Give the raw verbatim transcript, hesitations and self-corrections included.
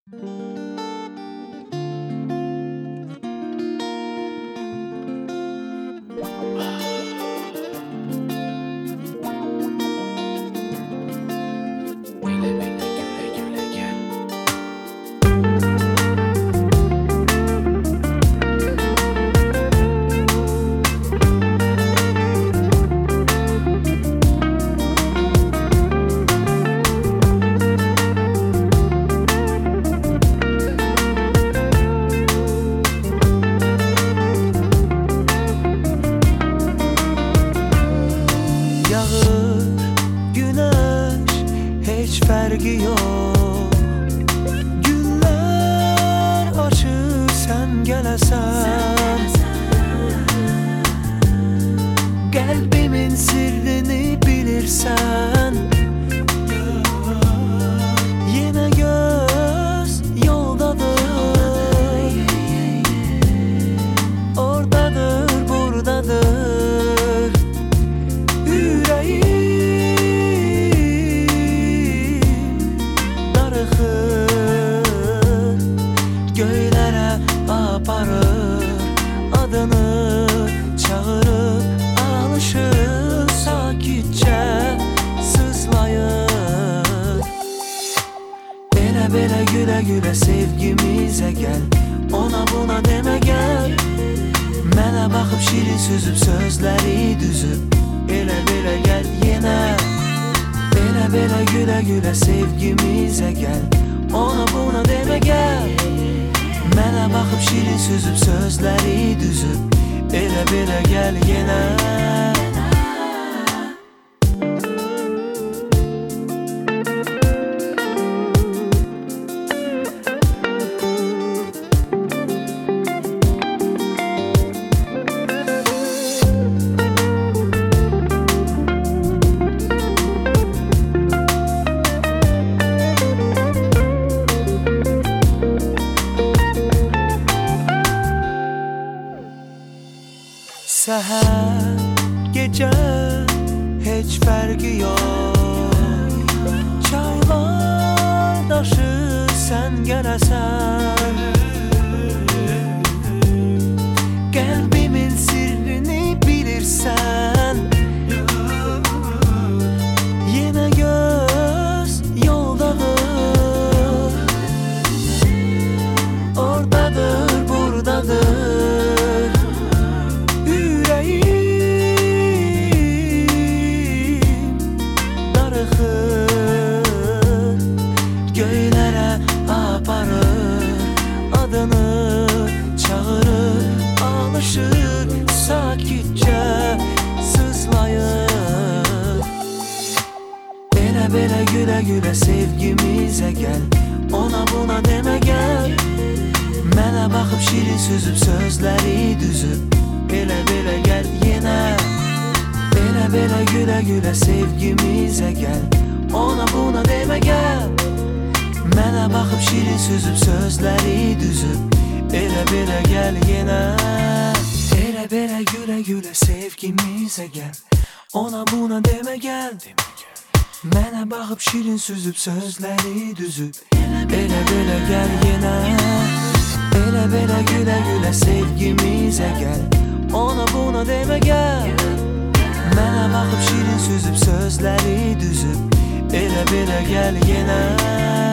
Fərqi yox. Günlər açır sən gələsən, qəlbimin sirrini bilirsən. Yenə göz yoldadır, oradadır, buradadır. Ürəyim göylərə aparır, adını çağırıb alışır, sakitcə sızlayır. Belə-belə gülə-gülə sevgimizə gəl, ona buna demə gəl. Mənə baxıb şirin süzüb sözləri düzüb, elə-belə gəl yenə. Belə-belə gülə-gülə sevgimizə gəl, ona buna demə gəl. Mənə baxıb şirin süzüb sözləri düzüb, elə-belə gəl yenə. Səhər, gecə, heç fərqi yox. Çaylar daşır sən gələsən, qəlbimin sirrini bilirsən. Yenə göz yoldadır, oradadır, buradadır. Göylərə aparır, adını çağırır, alışır, sakitcə sızlayır. Belə-belə gülə-gülə sevgimizə gəl, ona buna demə gəl. Mənə baxıb şirin süzüb sözləri düzüb, elə-belə gəl yenə. Belə-belə gülə-gülə sevgimizə gəl, ona buna demə gəl. Mənə baxıb şirin süzüb sözləri düzüb, elə-belə gəl yenə. Elə-belə gülə-gülə sevgimizə gəl, ona buna demə gəl. Mənə baxıb şirin süzüb sözləri düzüb, elə-belə gəl yenə. Elə-belə gülə-gülə sevgimizə gəl, ona buna demə gəl. Mənə baxıb şirin süzüb sözləri düzüb, elə-belə gəl yenə.